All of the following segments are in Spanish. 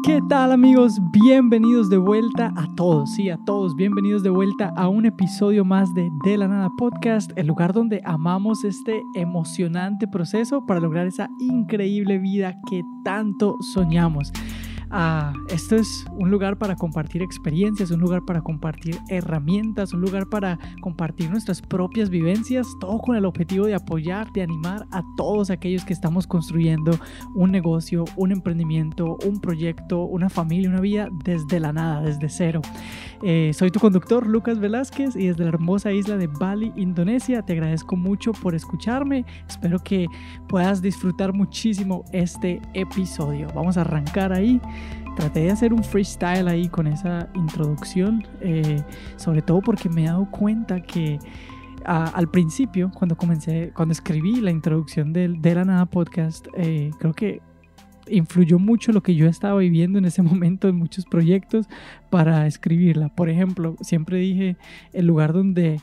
¿Qué tal, amigos? Bienvenidos de vuelta a todos, sí, a todos, bienvenidos de vuelta a un episodio más de La Nada Podcast, el lugar donde amamos este emocionante proceso para lograr esa increíble vida que tanto soñamos. Esto es un lugar para compartir experiencias, un lugar para compartir herramientas, un lugar para compartir nuestras propias vivencias, todo con el objetivo de apoyar, de animar a todos aquellos que estamos construyendo un negocio, un emprendimiento, un proyecto, una familia, una vida desde la nada, desde cero. Soy tu conductor, Lucas Velázquez, y desde la hermosa isla de Bali, Indonesia, te agradezco mucho por escucharme. Espero que puedas disfrutar muchísimo este episodio. Vamos a arrancar ahí. Traté de hacer un freestyle ahí con esa introducción, sobre todo porque me he dado cuenta que al principio, cuando escribí la introducción de La Nada Podcast, creo que influyó mucho lo que yo estaba viviendo en ese momento en muchos proyectos para escribirla. Por ejemplo, siempre dije el lugar donde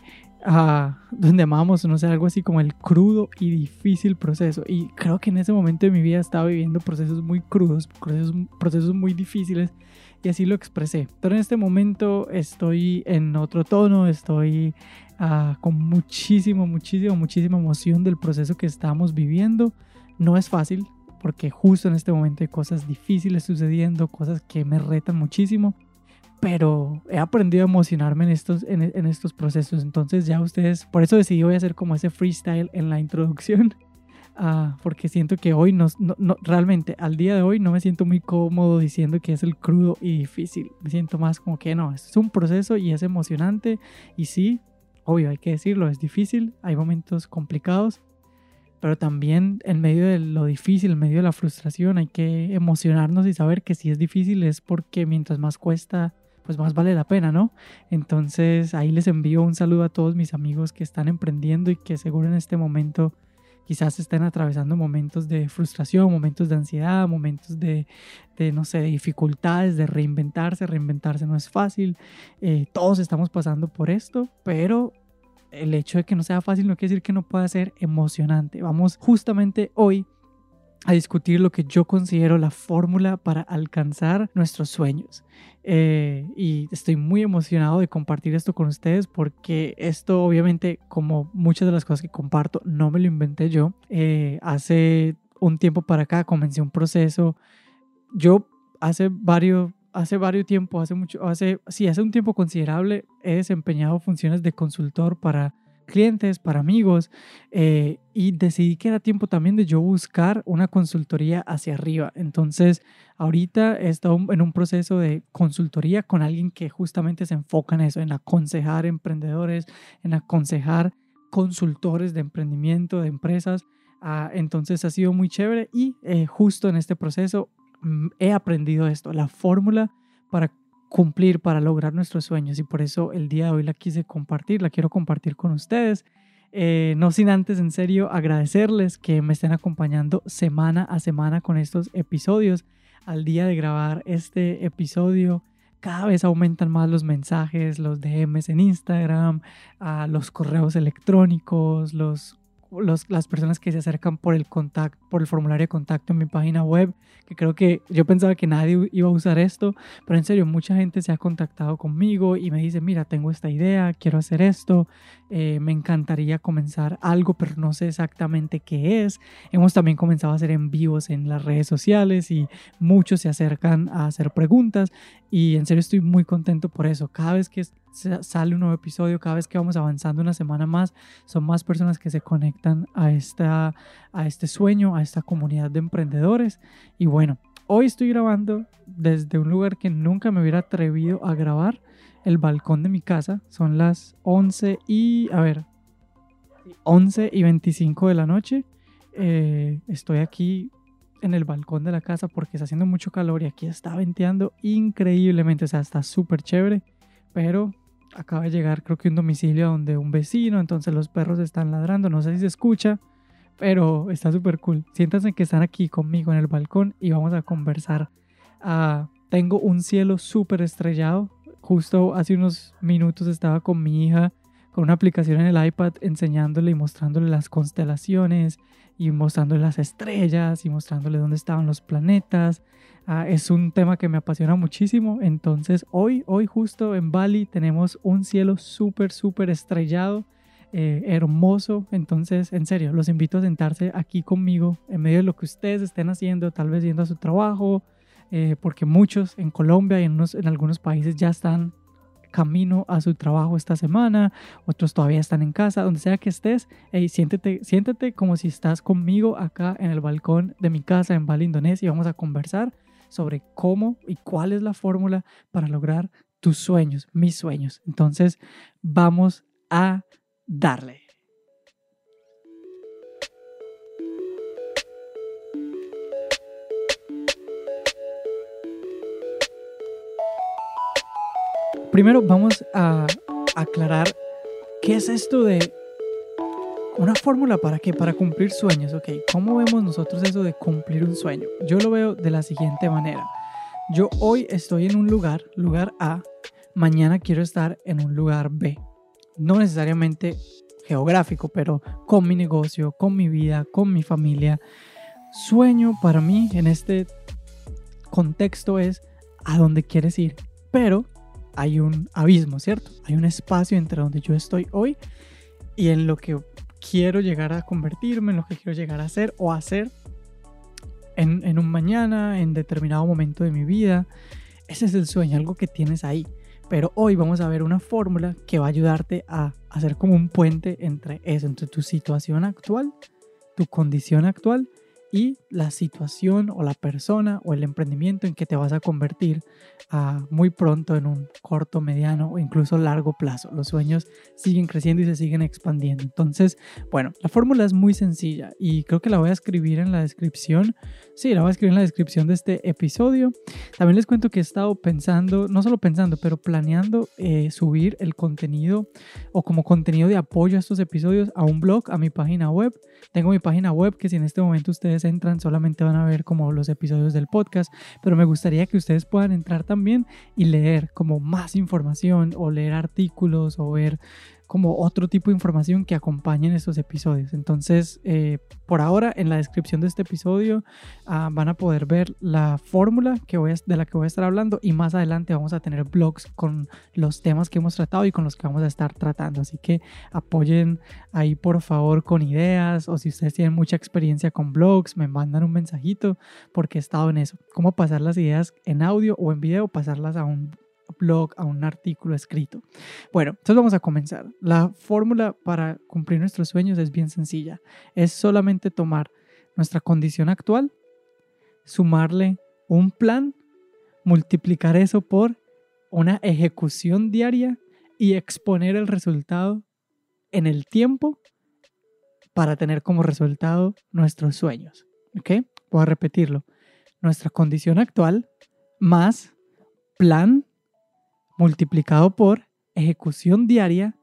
amamos, no sé, algo así como el crudo y difícil proceso, y creo que en ese momento de mi vida estaba viviendo procesos muy crudos, procesos muy difíciles, y así lo expresé. Pero en este momento estoy en otro tono, estoy con muchísima emoción del proceso que estamos viviendo. No es fácil, porque justo en este momento hay cosas difíciles sucediendo, cosas que me retan muchísimo, pero he aprendido a emocionarme en estos procesos. Entonces ya ustedes, por eso decidí voy a hacer como ese freestyle en la introducción, porque siento que hoy realmente al día de hoy no me siento muy cómodo diciendo que es el crudo y difícil. Me siento más como que no, es un proceso y es emocionante, y sí, obvio, hay que decirlo, es difícil, hay momentos complicados, pero también en medio de lo difícil, en medio de la frustración, hay que emocionarnos y saber que si es difícil es porque mientras más cuesta, pues más vale la pena, ¿no? Entonces ahí les envío un saludo a todos mis amigos que están emprendiendo y que seguro en este momento quizás estén atravesando momentos de frustración, momentos de ansiedad, momentos de no sé, de dificultades, de reinventarse. Reinventarse no es fácil, todos estamos pasando por esto, pero el hecho de que no sea fácil no quiere decir que no pueda ser emocionante. Vamos justamente hoy a discutir lo que yo considero la fórmula para alcanzar nuestros sueños. Y estoy muy emocionado de compartir esto con ustedes, porque esto obviamente, como muchas de las cosas que comparto, no me lo inventé yo. Hace un tiempo para acá comencé un proceso. Yo hace un tiempo considerable he desempeñado funciones de consultor para clientes, para amigos, y decidí que era tiempo también de yo buscar una consultoría hacia arriba. Entonces ahorita he estado en un proceso de consultoría con alguien que justamente se enfoca en eso, en aconsejar emprendedores, en aconsejar consultores de emprendimiento, de empresas. Entonces ha sido muy chévere, y justo en este proceso he aprendido esto, la fórmula para cumplir, para lograr nuestros sueños, y por eso el día de hoy la quiero compartir con ustedes. No sin antes, en serio, agradecerles que me estén acompañando semana a semana con estos episodios. Al día de grabar este episodio, cada vez aumentan más los mensajes, los DMs en Instagram, los correos electrónicos, las personas que se acercan por el formulario de contacto en mi página web, que creo que yo pensaba que nadie iba a usar esto, pero en serio mucha gente se ha contactado conmigo y me dice: mira, tengo esta idea, quiero hacer esto, me encantaría comenzar algo, pero no sé exactamente qué es. Hemos también comenzado a hacer en vivos en las redes sociales y muchos se acercan a hacer preguntas, y en serio estoy muy contento por eso. Cada vez que sale un nuevo episodio, cada vez que vamos avanzando una semana más, son más personas que se conectan a este sueño, a esta comunidad de emprendedores. Y bueno, hoy estoy grabando desde un lugar que nunca me hubiera atrevido a grabar, el balcón de mi casa. Son las 11:25 de la noche. Estoy aquí en el balcón de la casa porque está haciendo mucho calor y aquí está venteando increíblemente, o sea, está súper chévere, pero acaba de llegar, creo que un domicilio donde un vecino, entonces los perros están ladrando, no sé si se escucha, pero está súper cool. Siéntanse que están aquí conmigo en el balcón y vamos a conversar. Tengo un cielo súper estrellado. Justo hace unos minutos estaba con mi hija con una aplicación en el iPad enseñándole y mostrándole las constelaciones y mostrándole las estrellas y mostrándole dónde estaban los planetas. Es un tema que me apasiona muchísimo. Entonces hoy justo en Bali tenemos un cielo súper estrellado, hermoso. Entonces, en serio, los invito a sentarse aquí conmigo en medio de lo que ustedes estén haciendo, tal vez yendo a su trabajo, porque muchos en Colombia y en algunos países ya están camino a su trabajo esta semana, otros todavía están en casa, donde sea que estés. Hey, siéntate como si estás conmigo acá en el balcón de mi casa en Bali, Indonesia, y vamos a conversar sobre cómo y cuál es la fórmula para lograr tus sueños, mis sueños. Entonces, vamos a darle. Primero vamos a aclarar qué es esto de una fórmula para qué, para cumplir sueños. Ok, ¿cómo vemos nosotros eso de cumplir un sueño? Yo lo veo de la siguiente manera. Yo hoy estoy en un lugar A, mañana quiero estar en un lugar B. No necesariamente geográfico, pero con mi negocio, con mi vida, con mi familia. Sueño para mí en este contexto es a dónde quieres ir, pero hay un abismo, ¿cierto? Hay un espacio entre donde yo estoy hoy y en lo que quiero llegar a convertirme, en lo que quiero llegar a ser o hacer en un mañana, en determinado momento de mi vida. Ese es el sueño, algo que tienes ahí. Pero hoy vamos a ver una fórmula que va a ayudarte a hacer como un puente entre eso, entre tu situación actual, tu condición actual y la situación o la persona o el emprendimiento en que te vas a convertir muy pronto, en un corto, mediano o incluso largo plazo. Los sueños siguen creciendo y se siguen expandiendo. Entonces, bueno, la fórmula es muy sencilla y creo que la voy a escribir en la descripción. Sí, la voy a escribir en la descripción de este episodio. También les cuento que he estado pensando, no solo pensando, pero planeando subir el contenido o como contenido de apoyo a estos episodios a un blog, a mi página web. Tengo mi página web que si en este momento ustedes entran solamente van a ver como los episodios del podcast, pero me gustaría que ustedes puedan entrar también y leer como más información o leer artículos o ver como otro tipo de información que acompañen estos episodios. Entonces, por ahora en la descripción de este episodio van a poder ver la fórmula de la que voy a estar hablando y más adelante vamos a tener blogs con los temas que hemos tratado y con los que vamos a estar tratando. Así que apoyen ahí por favor con ideas o si ustedes tienen mucha experiencia con blogs, me mandan un mensajito porque he estado en eso. Cómo pasar las ideas en audio o en video, pasarlas a un blog, a un artículo escrito. Bueno, entonces vamos a comenzar. La fórmula para cumplir nuestros sueños es bien sencilla. Es solamente tomar nuestra condición actual, sumarle un plan, multiplicar eso por una ejecución diaria y exponer el resultado en el tiempo para tener como resultado nuestros sueños. ¿Ok? Voy a repetirlo. Nuestra condición actual más plan multiplicado por ejecución diaria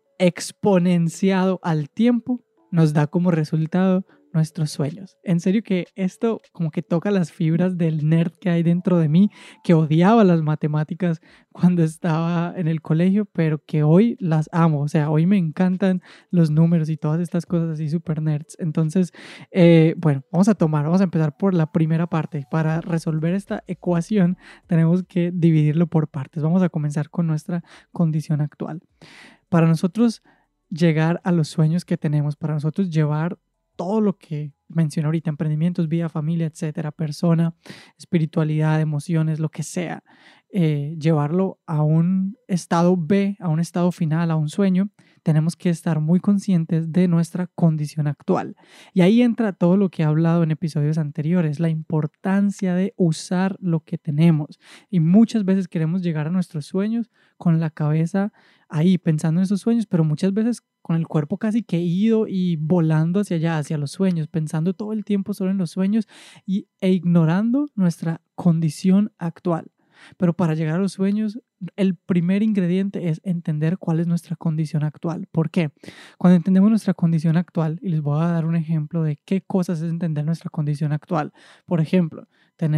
exponenciado al tiempo nos da como resultado nuestros sueños. En serio que esto como que toca las fibras del nerd que hay dentro de mí, que odiaba las matemáticas cuando estaba en el colegio, pero que hoy las amo. O sea, hoy me encantan los números y todas estas cosas así super nerds. Entonces, bueno, vamos a empezar por la primera parte. Para resolver esta ecuación tenemos que dividirlo por partes. Vamos a comenzar con nuestra condición actual. Para nosotros llegar a los sueños que tenemos, para nosotros llevar todo lo que mencioné ahorita, emprendimientos, vida, familia, etcétera, persona, espiritualidad, emociones, lo que sea, llevarlo a un estado B, a un estado final, a un sueño, tenemos que estar muy conscientes de nuestra condición actual. Y ahí entra todo lo que he hablado en episodios anteriores, la importancia de usar lo que tenemos. Y muchas veces queremos llegar a nuestros sueños con la cabeza ahí pensando en esos sueños, pero muchas veces con el cuerpo casi que ido y volando hacia allá, hacia los sueños, pensando todo el tiempo solo en los sueños e ignorando nuestra condición actual. Pero para llegar a los sueños, el primer ingrediente es entender cuál es nuestra condición actual. ¿Por qué? Cuando entendemos nuestra condición actual, y les voy a dar un ejemplo de qué cosas es entender nuestra condición actual. Por ejemplo, tener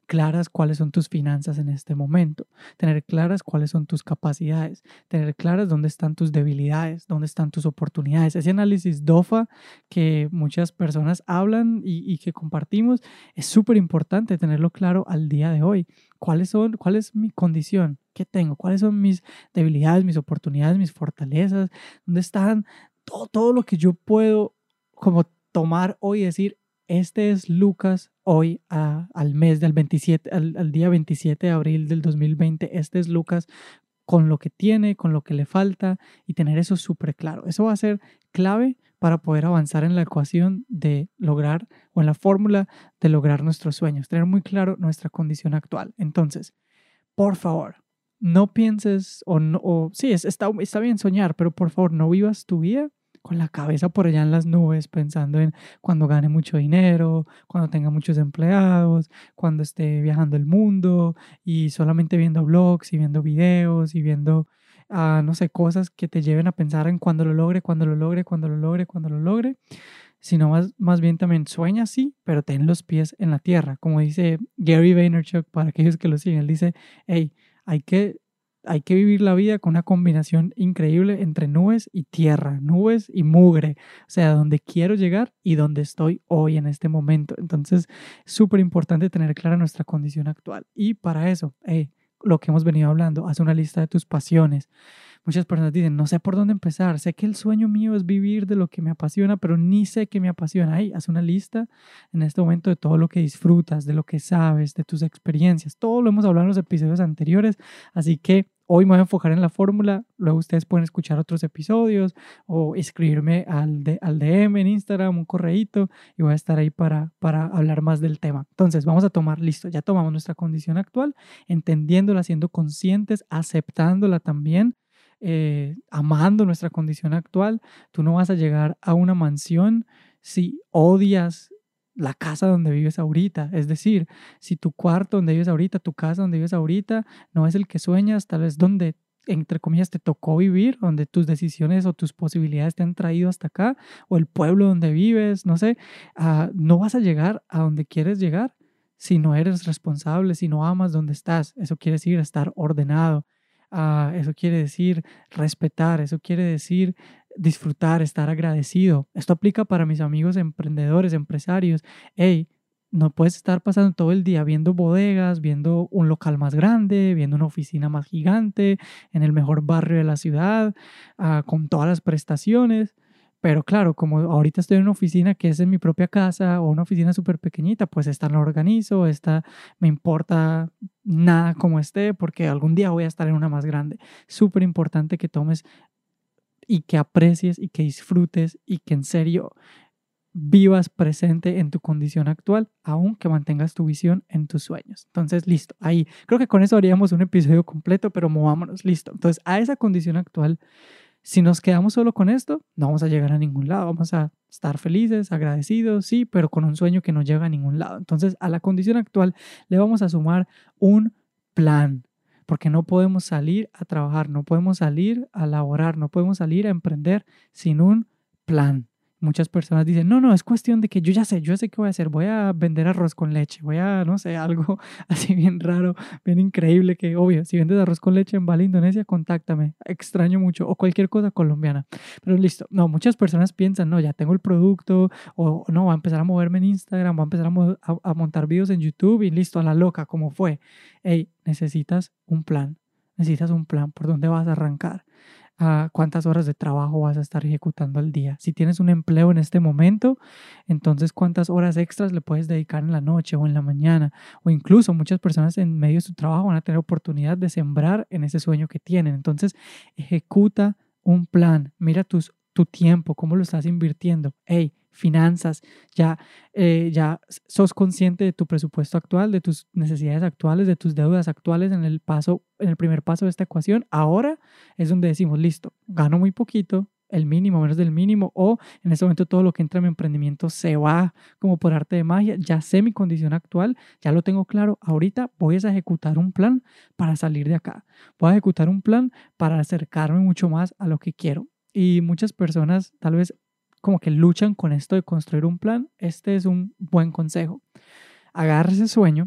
claras cuáles son tus finanzas en este momento, tener claras cuáles son tus capacidades, tener claras dónde están tus debilidades, dónde están tus oportunidades. Ese análisis DOFA que muchas personas hablan y que compartimos, es súper importante tenerlo claro al día de hoy. ¿Cuál es mi condición? ¿Qué tengo? ¿Cuáles son mis debilidades, mis oportunidades, mis fortalezas? ¿Dónde están todo lo que yo puedo como tomar hoy y decir, este es Lucas hoy al mes del 27, al día 27 de abril del 2020? Este es Lucas con lo que tiene, con lo que le falta, y tener eso súper claro. Eso va a ser clave para poder avanzar en la ecuación de lograr, o en la fórmula de lograr nuestros sueños, tener muy claro nuestra condición actual. Entonces, por favor, no pienses, sí, está bien soñar, pero por favor no vivas tu vida con la cabeza por allá en las nubes, pensando en cuando gane mucho dinero, cuando tenga muchos empleados, cuando esté viajando el mundo y solamente viendo blogs y viendo videos y viendo, no sé, cosas que te lleven a pensar en cuando lo logre, cuando lo logre, cuando lo logre, cuando lo logre, sino más bien también sueña así, pero ten los pies en la tierra. Como dice Gary Vaynerchuk, para aquellos que lo siguen, él dice, hey, hay que, hay que vivir la vida con una combinación increíble entre nubes y tierra, nubes y mugre, o sea, donde quiero llegar y donde estoy hoy en este momento. Entonces, súper importante tener clara nuestra condición actual. Y para eso, lo que hemos venido hablando, haz una lista de tus pasiones. Muchas personas dicen, no sé por dónde empezar, sé que el sueño mío es vivir de lo que me apasiona, pero ni sé qué me apasiona. Ahí, haz una lista en este momento de todo lo que disfrutas, de lo que sabes, de tus experiencias. Todo lo hemos hablado en los episodios anteriores, así que hoy me voy a enfocar en la fórmula. Luego ustedes pueden escuchar otros episodios o escribirme al DM en Instagram, un correíto, y voy a estar ahí para hablar más del tema. Entonces, vamos a tomar, listo, ya tomamos nuestra condición actual, entendiéndola, siendo conscientes, aceptándola también, amando nuestra condición actual. Tú no vas a llegar a una mansión si odias la casa donde vives ahorita. Es decir, si tu cuarto donde vives ahorita, tu casa donde vives ahorita, no es el que sueñas, tal vez donde, entre comillas, te tocó vivir, donde tus decisiones o tus posibilidades te han traído hasta acá, o el pueblo donde vives, no sé, no vas a llegar a donde quieres llegar si no eres responsable, si no amas donde estás. Eso quiere decir estar ordenado. Eso quiere decir respetar, eso quiere decir disfrutar, estar agradecido. Esto aplica para mis amigos emprendedores, empresarios. Hey, no puedes estar pasando todo el día viendo bodegas, viendo un local más grande, viendo una oficina más gigante, en el mejor barrio de la ciudad, con todas las prestaciones. Pero claro, como ahorita estoy en una oficina que es en mi propia casa o una oficina súper pequeñita, pues esta no la organizo, esta me importa nada como esté, porque algún día voy a estar en una más grande. Súper importante que tomes y que aprecies y que disfrutes y que en serio vivas presente en tu condición actual, aunque mantengas tu visión en tus sueños. Entonces, listo, ahí. Creo que con eso haríamos un episodio completo, pero movámonos, listo. Entonces, a esa condición actual, si nos quedamos solo con esto, no vamos a llegar a ningún lado. Vamos a estar felices, agradecidos, sí, pero con un sueño que no llega a ningún lado. Entonces, a la condición actual le vamos a sumar un plan, porque no podemos salir a trabajar, no podemos salir a laborar, no podemos salir a emprender sin un plan. Muchas personas dicen, no, es cuestión de que yo ya sé qué voy a hacer, voy a vender arroz con leche, voy a, no sé, algo así bien raro, bien increíble, que obvio, si vendes arroz con leche en Bali, Indonesia, contáctame, extraño mucho, o cualquier cosa colombiana. Pero listo, no, muchas personas piensan, no, ya tengo el producto, o no, voy a empezar a moverme en Instagram, voy a empezar a montar videos en YouTube y listo, a la loca, como fue. Hey, necesitas un plan por dónde vas a arrancar. Cuántas horas de trabajo vas a estar ejecutando al día. Si tienes un empleo en este momento, entonces cuántas horas extras le puedes dedicar en la noche o en la mañana. O incluso muchas personas en medio de su trabajo van a tener oportunidad de sembrar en ese sueño que tienen. Entonces, ejecuta un plan. Mira tu tiempo, cómo lo estás invirtiendo. Hey, finanzas, ya sos consciente de tu presupuesto actual, de tus necesidades actuales, de tus deudas actuales en el primer paso de esta ecuación. Ahora es donde decimos, listo, gano muy poquito, el mínimo, menos del mínimo, o en este momento todo lo que entra en mi emprendimiento se va como por arte de magia. Ya sé mi condición actual, ya lo tengo claro. Ahorita voy a ejecutar un plan para salir de acá. Voy a ejecutar un plan para acercarme mucho más a lo que quiero. Y muchas personas tal vez como que luchan con esto de construir un plan. Este es un buen consejo. Agarra ese sueño,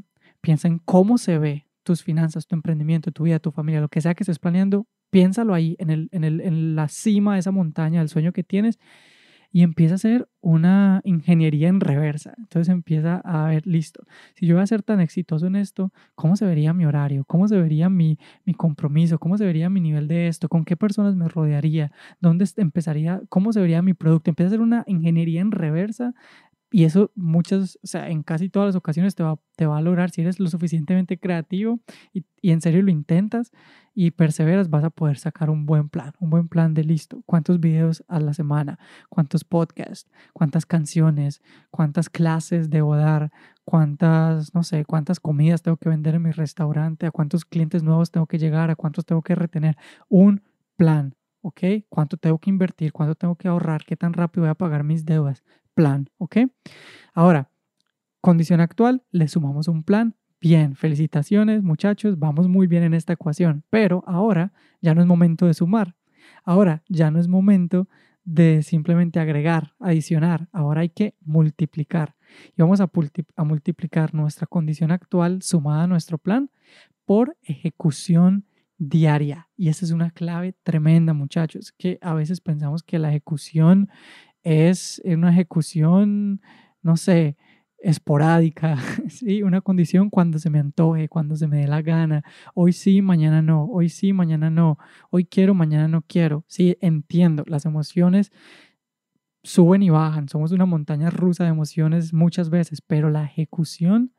piensa en cómo se ve tus finanzas, tu emprendimiento, tu vida, tu familia, lo que sea que estés planeando, piénsalo ahí en la cima de esa montaña del sueño que tienes y empieza a hacer una ingeniería en reversa. Entonces empieza a ver, listo, si yo voy a ser tan exitoso en esto, ¿cómo se vería mi horario? ¿Cómo se vería mi compromiso? ¿Cómo se vería mi nivel de esto? ¿Con qué personas me rodearía? ¿Dónde empezaría? ¿Cómo se vería mi producto? Empieza a hacer una ingeniería en reversa y eso o sea, en casi todas las ocasiones te va a lograr si eres lo suficientemente creativo y en serio lo intentas y perseveras, vas a poder sacar un buen plan de listo. ¿Cuántos videos a la semana? ¿Cuántos podcasts? ¿Cuántas canciones? ¿Cuántas clases debo dar? ¿Cuántas, no sé, cuántas comidas tengo que vender en mi restaurante? ¿A cuántos clientes nuevos tengo que llegar? ¿A cuántos tengo que retener? Un plan, ¿ok? ¿Cuánto tengo que invertir? ¿Cuánto tengo que ahorrar? ¿Qué tan rápido voy a pagar mis deudas? Plan, ¿ok? Ahora, condición actual, le sumamos un plan. Bien, felicitaciones muchachos, vamos muy bien en esta ecuación, pero ahora ya no es momento de sumar, ahora ya no es momento de simplemente agregar, adicionar, ahora hay que multiplicar. Y vamos a multiplicar nuestra condición actual sumada a nuestro plan por ejecución diaria. Y esa es una clave tremenda, muchachos, que a veces pensamos que la ejecución es una ejecución, no sé, esporádica, ¿sí? Una condición cuando se me antoje, cuando se me dé la gana. Hoy sí, mañana no. Hoy sí, mañana no. Hoy quiero, mañana no quiero. Sí, entiendo. Las emociones suben y bajan. Somos una montaña rusa de emociones muchas veces, pero la ejecución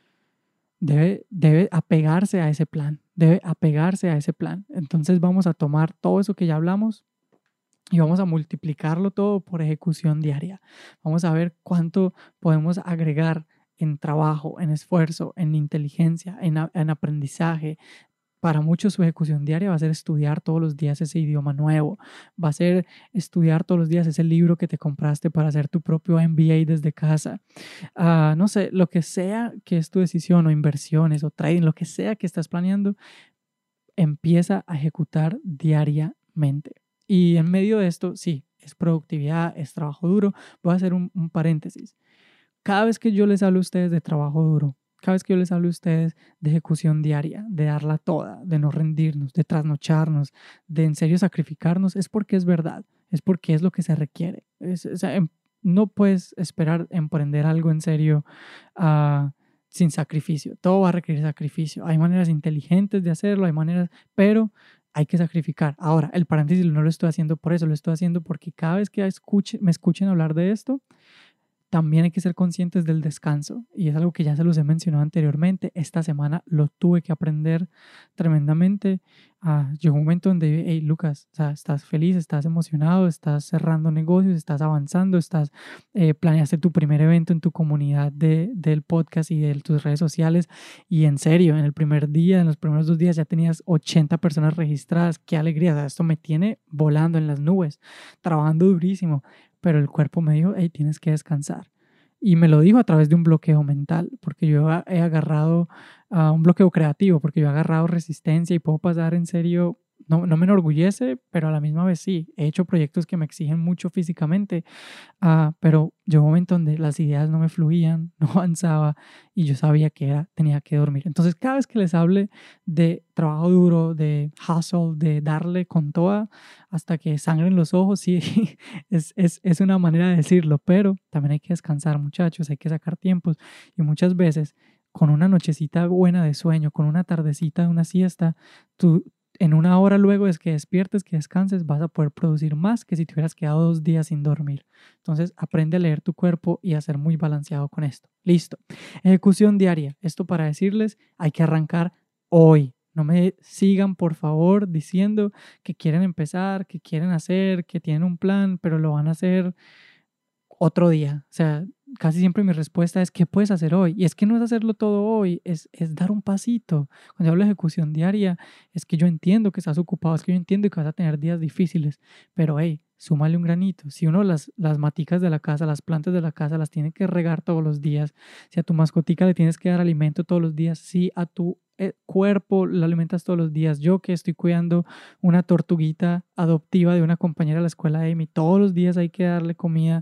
debe apegarse a ese plan. Debe apegarse a ese plan. Entonces vamos a tomar todo eso que ya hablamos y vamos a multiplicarlo todo por ejecución diaria. Vamos a ver cuánto podemos agregar en trabajo, en esfuerzo, en inteligencia, en aprendizaje. Para muchos su ejecución diaria va a ser estudiar todos los días ese idioma nuevo, va a ser estudiar todos los días ese libro que te compraste para hacer tu propio MBA desde casa. No sé, lo que sea que es tu decisión o inversiones o trading, lo que sea que estás planeando, empieza a ejecutar diariamente. Y en medio de esto, sí, es productividad, es trabajo duro. Voy a hacer un paréntesis. Cada vez que yo les hablo a ustedes de trabajo duro, cada vez que yo les hablo a ustedes de ejecución diaria, de darla toda, de no rendirnos, de trasnocharnos, de en serio sacrificarnos, es porque es verdad, es porque es lo que se requiere. O sea, no puedes esperar emprender algo en serio sin sacrificio. Todo va a requerir sacrificio. Hay maneras inteligentes de hacerlo, hay maneras, pero hay que sacrificar. Ahora, el paréntesis no lo estoy haciendo por eso, lo estoy haciendo porque cada vez que me escuchen hablar de esto, también hay que ser conscientes del descanso y es algo que ya se los he mencionado anteriormente. Esta semana lo tuve que aprender tremendamente. Llegó un momento donde, hey, Lucas, o sea, estás feliz, estás emocionado, estás cerrando negocios, estás avanzando, planeaste tu primer evento en tu comunidad del podcast y de tus redes sociales y en serio, en el primer día, en los primeros 2 días ya tenías 80 personas registradas. Qué alegría, o sea, esto me tiene volando en las nubes, trabajando durísimo, pero el cuerpo me dijo, hey, tienes que descansar. Y me lo dijo a través de un bloqueo mental, porque yo he agarrado un bloqueo creativo, porque yo he agarrado resistencia y puedo pasar en serio, no me enorgullece, pero a la misma vez sí, he hecho proyectos que me exigen mucho físicamente, pero llegó un momento donde las ideas no me fluían, no avanzaba y yo sabía que tenía que dormir. Entonces, cada vez que les hable de trabajo duro, de hustle, de darle con toda hasta que sangren los ojos, sí, es una manera de decirlo, pero también hay que descansar, muchachos, hay que sacar tiempos y muchas veces con una nochecita buena de sueño, con una tardecita de una siesta, tú en una hora luego es que despiertes, que descanses, vas a poder producir más que si te hubieras quedado 2 días sin dormir. Entonces, aprende a leer tu cuerpo y a ser muy balanceado con esto. Listo. Ejecución diaria. Esto para decirles, hay que arrancar hoy. No me sigan, por favor, diciendo que quieren empezar, que quieren hacer, que tienen un plan, pero lo van a hacer otro día. O sea, casi siempre mi respuesta es, ¿qué puedes hacer hoy? Y es que no es hacerlo todo hoy, es dar un pasito. Cuando yo hablo de ejecución diaria, es que yo entiendo que estás ocupado, es que yo entiendo que vas a tener días difíciles, pero hey, súmale un granito. Si uno las maticas de la casa, las plantas de la casa las tiene que regar todos los días, si a tu mascotica le tienes que dar alimento todos los días, si a tu cuerpo la alimentas todos los días, yo que estoy cuidando una tortuguita adoptiva de una compañera de la escuela de Amy, todos los días hay que darle comida.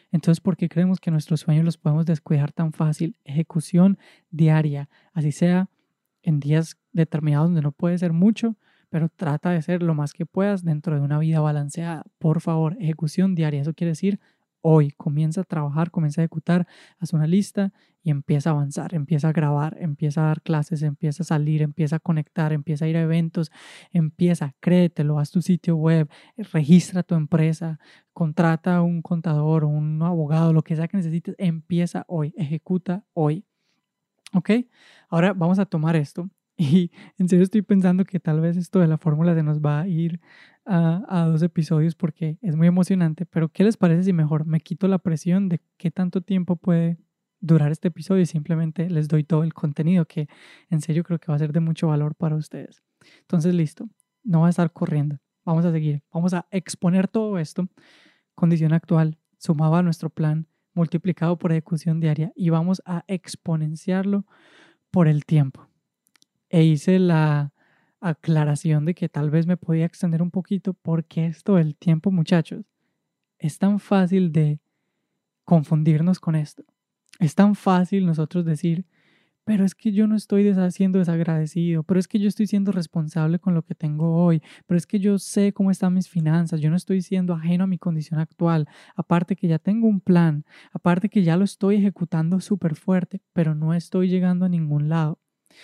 Entonces, ¿por qué creemos que nuestros sueños los podemos descuidar tan fácil? Ejecución diaria, así sea en días determinados donde no puede ser mucho, pero trata de ser lo más que puedas dentro de una vida balanceada. Por favor, ejecución diaria. Eso quiere decir hoy. Comienza a trabajar, comienza a ejecutar, haz una lista y empieza a avanzar, empieza a grabar, empieza a dar clases, empieza a salir, empieza a conectar, empieza a ir a eventos, empieza, créetelo, haz tu sitio web, registra tu empresa, contrata a un contador o un abogado, lo que sea que necesites, empieza hoy, ejecuta hoy. ¿Ok? Ahora vamos a tomar esto y en serio estoy pensando que tal vez esto de la fórmula se nos va a ir a 2 episodios porque es muy emocionante, pero ¿qué les parece si mejor me quito la presión de qué tanto tiempo puede durar este episodio y simplemente les doy todo el contenido que en serio creo que va a ser de mucho valor para ustedes? Entonces, listo, no va a estar corriendo, vamos a seguir, vamos a exponer todo esto, condición actual, sumado a nuestro plan, multiplicado por ejecución diaria y vamos a exponenciarlo por el tiempo. E hice la aclaración de que tal vez me podía extender un poquito porque esto del tiempo, muchachos, es tan fácil de confundirnos con esto. Es tan fácil nosotros decir, pero es que yo no estoy siendo desagradecido, pero es que yo estoy siendo responsable con lo que tengo hoy, pero es que yo sé cómo están mis finanzas, yo no estoy siendo ajeno a mi condición actual, aparte que ya tengo un plan, aparte que ya lo estoy ejecutando súper fuerte, pero no estoy llegando a ningún lado.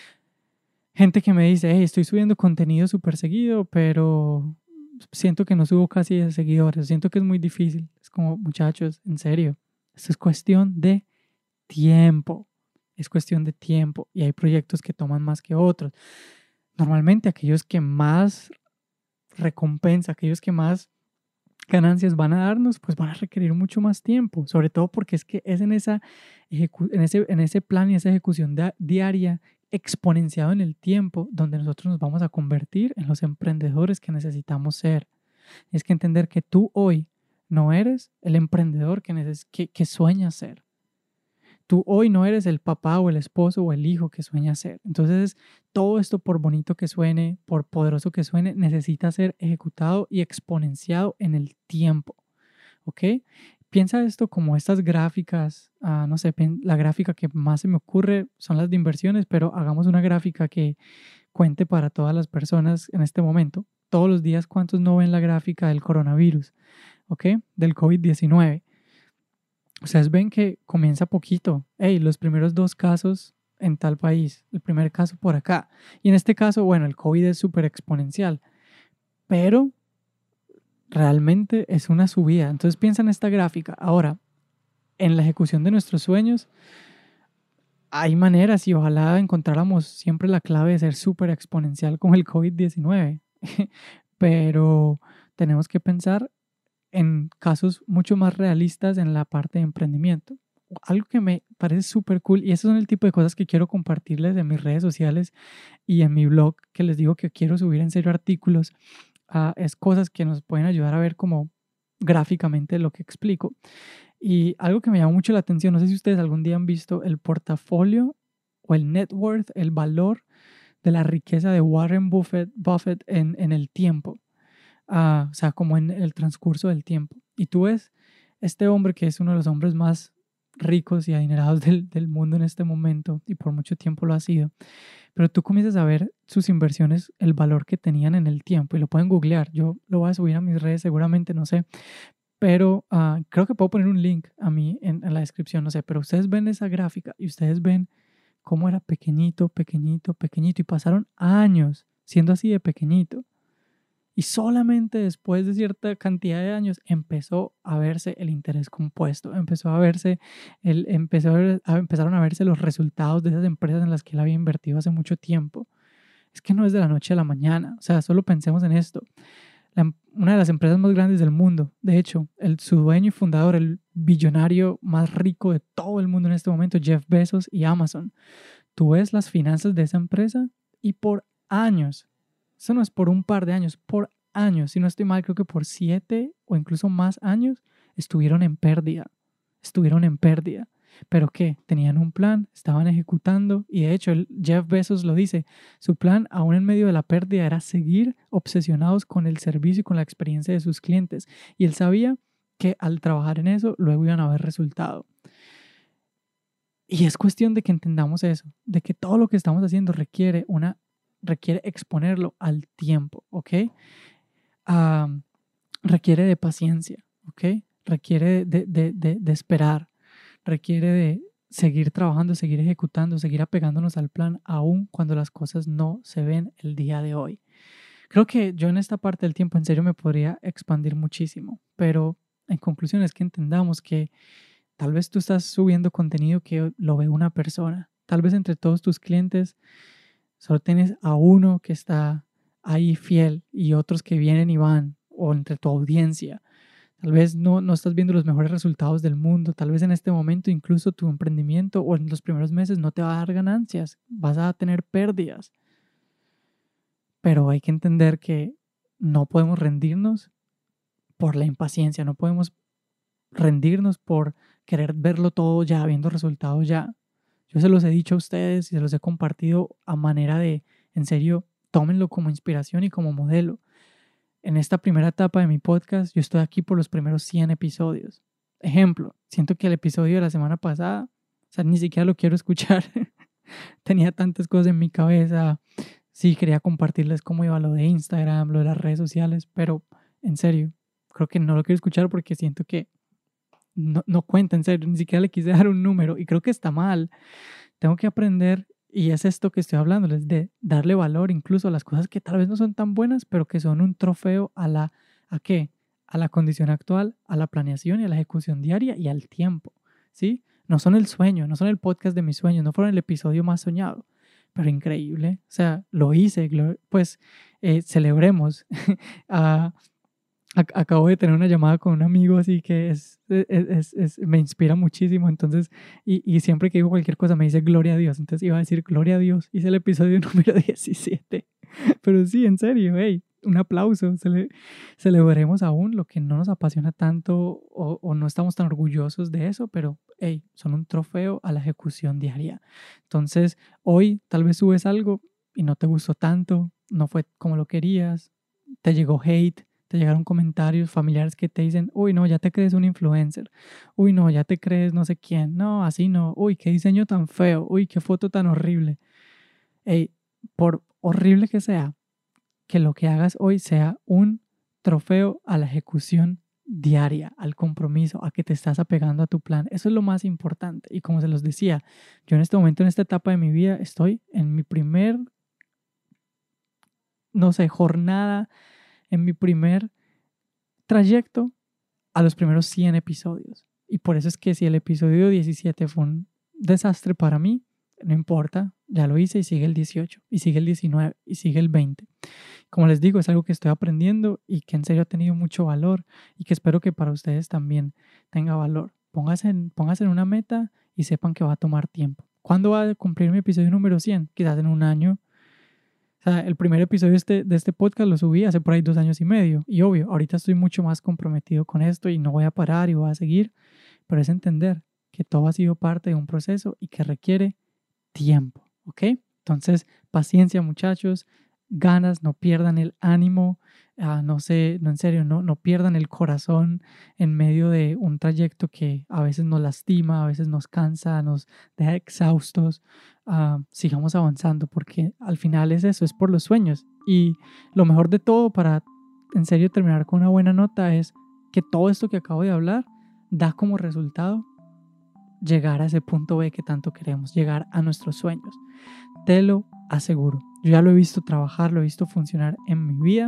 Gente que me dice, hey, estoy subiendo contenido súper seguido, pero siento que no subo casi de seguidores, siento que es muy difícil. Es como, muchachos, en serio, esto es cuestión de tiempo. Es cuestión de tiempo y hay proyectos que toman más que otros. Normalmente aquellos que más recompensa, aquellos que más ganancias van a darnos, pues van a requerir mucho más tiempo, sobre todo porque es que es en ese plan y esa ejecución diaria exponenciado en el tiempo donde nosotros nos vamos a convertir en los emprendedores que necesitamos ser. Es que entender que tú hoy no eres el emprendedor que sueñas ser. Tú hoy no eres el papá o el esposo o el hijo que sueña ser. Entonces, todo esto, por bonito que suene, por poderoso que suene, necesita ser ejecutado y exponenciado en el tiempo. ¿Ok? Piensa esto como estas gráficas, no sé, la gráfica que más se me ocurre son las de inversiones, pero hagamos una gráfica que cuente para todas las personas en este momento. Todos los días, ¿cuántos no ven la gráfica del coronavirus? ¿Ok? Del COVID-19. Ustedes ven que comienza poquito. Hey, los primeros 2 casos en tal país, el primer caso por acá. Y en este caso, bueno, el COVID es súper exponencial, pero realmente es una subida. Entonces piensa en esta gráfica. Ahora, en la ejecución de nuestros sueños, hay maneras y ojalá encontráramos siempre la clave de ser súper exponencial como el COVID-19. Pero tenemos que pensar en casos mucho más realistas en la parte de emprendimiento. Algo que me parece súper cool, y esos son el tipo de cosas que quiero compartirles en mis redes sociales y en mi blog, que les digo que quiero subir en serio artículos, es cosas que nos pueden ayudar a ver como gráficamente lo que explico. Y algo que me llamó mucho la atención, no sé si ustedes algún día han visto el portafolio o el net worth, el valor de la riqueza de Warren Buffett en el tiempo. O sea, como en el transcurso del tiempo. Y tú ves este hombre que es uno de los hombres más ricos y adinerados del mundo en este momento, y por mucho tiempo lo ha sido, pero tú comienzas a ver sus inversiones, el valor que tenían en el tiempo, y lo pueden googlear. Yo lo voy a subir a mis redes seguramente, no sé, pero creo que puedo poner un link a mí en la descripción, no sé, pero ustedes ven esa gráfica y ustedes ven cómo era pequeñito, pequeñito, pequeñito, y pasaron años siendo así de pequeñito. Y solamente después de cierta cantidad de años empezó a verse el interés compuesto, empezó a verse empezaron a verse los resultados de esas empresas en las que él había invertido hace mucho tiempo. Es que no es de la noche a la mañana, o sea, solo pensemos en esto. Una de las empresas más grandes del mundo, de hecho, su dueño y fundador, el billonario más rico de todo el mundo en este momento, Jeff Bezos y Amazon. Tú ves las finanzas de esa empresa y por años, eso no es por un par de años, por años, si no estoy mal, creo que por 7 o incluso más años, estuvieron en pérdida. Estuvieron en pérdida. ¿Pero qué? Tenían un plan, estaban ejecutando y de hecho Jeff Bezos lo dice, su plan aún en medio de la pérdida era seguir obsesionados con el servicio y con la experiencia de sus clientes. Y él sabía que al trabajar en eso, luego iban a ver resultado. Y es cuestión de que entendamos eso, de que todo lo que estamos haciendo requiere exponerlo al tiempo, ¿ok? Requiere de paciencia, ¿ok? Requiere de esperar, requiere de seguir trabajando, seguir ejecutando, seguir apegándonos al plan, aun cuando las cosas no se ven el día de hoy. Creo que yo en esta parte del tiempo en serio me podría expandir muchísimo, pero en conclusión es que entendamos que tal vez tú estás subiendo contenido que lo ve una persona. Tal vez entre todos tus clientes solo tienes a uno que está ahí fiel y otros que vienen y van, o entre tu audiencia. Tal vez no estás viendo los mejores resultados del mundo. Tal vez en este momento incluso tu emprendimiento o en los primeros meses no te va a dar ganancias. Vas a tener pérdidas. Pero hay que entender que no podemos rendirnos por la impaciencia. No podemos rendirnos por querer verlo todo ya, viendo resultados ya. Yo se los he dicho a ustedes y se los he compartido a manera de, en serio, tómenlo como inspiración y como modelo. En esta primera etapa de mi podcast, yo estoy aquí por los primeros 100 episodios. Ejemplo, siento que el episodio de la semana pasada, o sea, ni siquiera lo quiero escuchar. Tenía tantas cosas en mi cabeza. Sí, quería compartirles cómo iba lo de Instagram, lo de las redes sociales, pero en serio, creo que no lo quiero escuchar porque siento que no cuenta, en serio, ni siquiera le quise dar un número y creo que está mal. Tengo que aprender, y es esto que estoy hablándoles, de darle valor incluso a las cosas que tal vez no son tan buenas, pero que son un trofeo ¿a qué? A la condición actual, a la planeación y a la ejecución diaria y al tiempo, ¿sí? No son el sueño, no son el podcast de mis sueños, no fueron el episodio más soñado, pero increíble, o sea, lo hice, pues celebremos. Acabo de tener una llamada con un amigo así que me inspira muchísimo, entonces, y siempre que digo cualquier cosa me dice gloria a Dios, entonces iba a decir gloria a Dios, hice el episodio número 17, pero sí, en serio, hey, un aplauso, celebremos aún lo que no nos apasiona tanto o no estamos tan orgullosos de eso, pero hey, son un trofeo a la ejecución diaria. Entonces, hoy tal vez subes algo y no te gustó tanto, no fue como lo querías, te llegó hate, te llegaron comentarios familiares que te dicen, uy, no, ya te crees un influencer, uy, no, ya te crees no sé quién, no, así no, uy, qué diseño tan feo, uy, qué foto tan horrible. Hey, por horrible que sea, que lo que hagas hoy sea un trofeo a la ejecución diaria, al compromiso, a que te estás apegando a tu plan. Eso es lo más importante. Y como se los decía, yo en este momento, en esta etapa de mi vida, estoy en mi primer, no sé, jornada, en mi primer trayecto a los primeros 100 episodios. Y por eso es que si el episodio 17 fue un desastre para mí, no importa, ya lo hice y sigue el 18, y sigue el 19, y sigue el 20. Como les digo, es algo que estoy aprendiendo y que en serio ha tenido mucho valor y que espero que para ustedes también tenga valor. Pónganse en una meta y sepan que va a tomar tiempo. ¿Cuándo va a cumplir mi episodio número 100? Quizás en un año. O sea, el primer episodio de este podcast lo subí hace por ahí 2 años y medio. Y obvio, ahorita estoy mucho más comprometido con esto y no voy a parar y voy a seguir. Pero es entender que todo ha sido parte de un proceso y que requiere tiempo, ¿ok? Entonces, paciencia, muchachos, ganas, no pierdan el ánimo, no en serio, no pierdan el corazón en medio de un trayecto que a veces nos lastima, a veces nos cansa, nos deja exhaustos. Sigamos avanzando porque al final es eso, es por los sueños. Y lo mejor de todo para en serio terminar con una buena nota es que todo esto que acabo de hablar da como resultado llegar a ese punto B que tanto queremos, llegar a nuestros sueños. Te lo aseguro. Yo ya lo he visto trabajar, lo he visto funcionar en mi vida.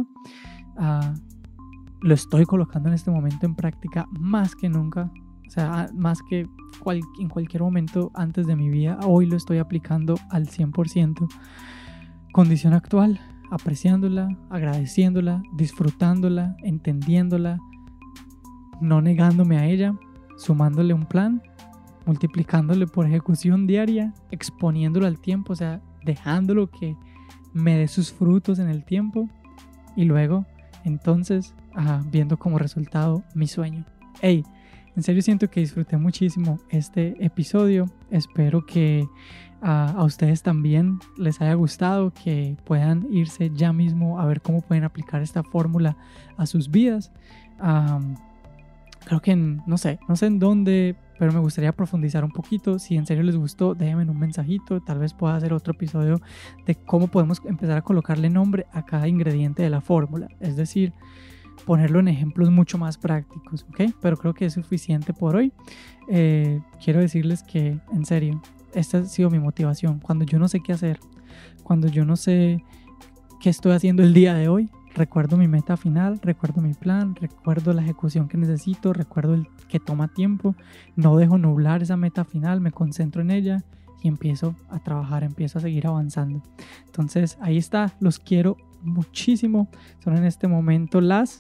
Lo estoy colocando en este momento en práctica más que nunca. O sea, más que en cualquier momento antes de mi vida. Hoy lo estoy aplicando al 100%. Condición actual, apreciándola, agradeciéndola, disfrutándola, entendiéndola, no negándome a ella, sumándole un plan, multiplicándole por ejecución diaria, exponiéndolo al tiempo, o sea, dejándolo que me dé sus frutos en el tiempo y luego, entonces, viendo como resultado mi sueño. Hey, en serio siento que disfruté muchísimo este episodio. Espero que a ustedes también les haya gustado, que puedan irse ya mismo a ver cómo pueden aplicar esta fórmula a sus vidas. Creo que no sé en dónde, pero me gustaría profundizar un poquito. Si en serio les gustó, déjenme un mensajito. Tal vez pueda hacer otro episodio de cómo podemos empezar a colocarle nombre a cada ingrediente de la fórmula. Es decir, ponerlo en ejemplos mucho más prácticos, ¿ok? Pero creo que es suficiente por hoy. Quiero decirles que, en serio, esta ha sido mi motivación. Cuando yo no sé qué hacer, cuando yo no sé qué estoy haciendo el día de hoy, recuerdo mi meta final, recuerdo mi plan, recuerdo la ejecución que necesito, recuerdo el que toma tiempo, no dejo nublar esa meta final, me concentro en ella y empiezo a trabajar, empiezo a seguir avanzando. Entonces ahí está, los quiero muchísimo. Son en este momento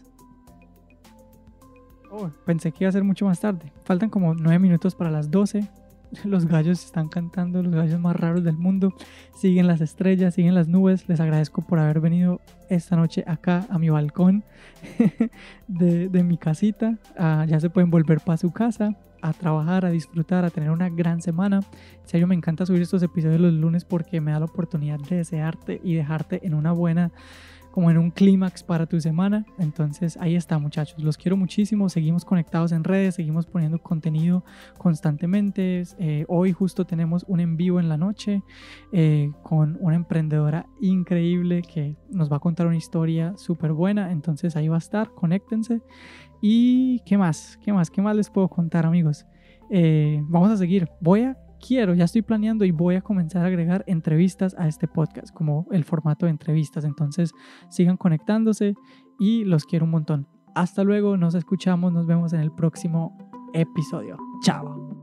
pensé que iba a ser mucho más tarde. Faltan como 9 minutos para las 12. Los gallos están cantando, los gallos más raros del mundo. Siguen las estrellas, siguen las nubes. Les agradezco por haber venido esta noche acá a mi balcón de mi casita. Ya se pueden volver para su casa a trabajar, a disfrutar, a tener una gran semana. En serio, me encanta subir estos episodios los lunes porque me da la oportunidad de desearte y dejarte en una buena, como en un clímax para tu semana. Entonces ahí está, muchachos, los quiero muchísimo. Seguimos conectados en redes, seguimos poniendo contenido constantemente. Hoy justo tenemos un en vivo en la noche con una emprendedora increíble que nos va a contar una historia súper buena. Entonces ahí va a estar, conéctense. Y ¿qué más les puedo contar, amigos? Vamos a seguir. Ya estoy planeando y voy a comenzar a agregar entrevistas a este podcast, como el formato de entrevistas. Entonces sigan conectándose y los quiero un montón. Hasta luego, nos escuchamos, nos vemos en el próximo episodio. Chao.